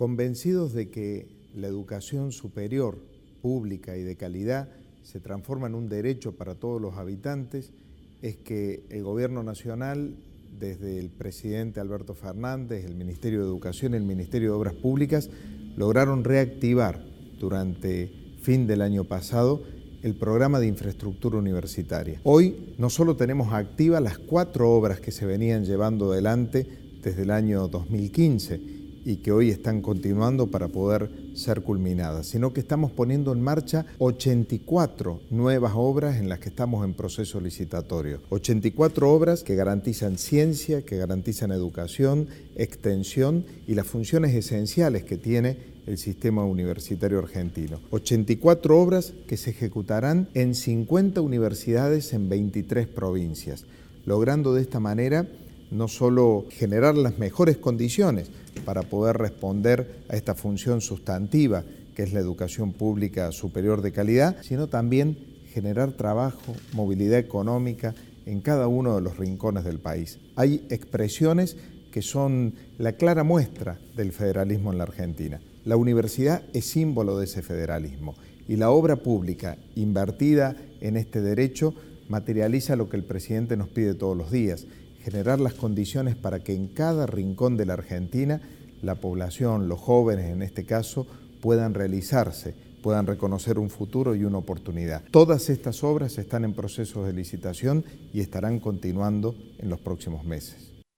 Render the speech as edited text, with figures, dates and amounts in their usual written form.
Convencidos de que la educación superior, pública y de calidad se transforma en un derecho para todos los habitantes, es que el Gobierno Nacional, desde el presidente Alberto Fernández, el Ministerio de Educación y el Ministerio de Obras Públicas, lograron reactivar durante fin del año pasado el programa de infraestructura universitaria. Hoy no solo tenemos activas las 4 obras que se venían llevando adelante desde el año 2015 y que hoy están continuando para poder ser culminadas, sino que estamos poniendo en marcha 84 nuevas obras en las que estamos en proceso licitatorio. 84 obras que garantizan ciencia, que garantizan educación, extensión y las funciones esenciales que tiene el sistema universitario argentino. 84 obras que se ejecutarán en 50 universidades en 23 provincias, logrando de esta manera no solo generar las mejores condiciones para poder responder a esta función sustantiva que es la educación pública superior de calidad, sino también generar trabajo, movilidad económica en cada uno de los rincones del país. Hay expresiones que son la clara muestra del federalismo en la Argentina. La universidad es símbolo de ese federalismo y la obra pública invertida en este derecho materializa lo que el presidente nos pide todos los días: generar las condiciones para que en cada rincón de la Argentina la población, los jóvenes en este caso, puedan realizarse, puedan reconocer un futuro y una oportunidad. Todas estas obras están en procesos de licitación y estarán continuando en los próximos meses.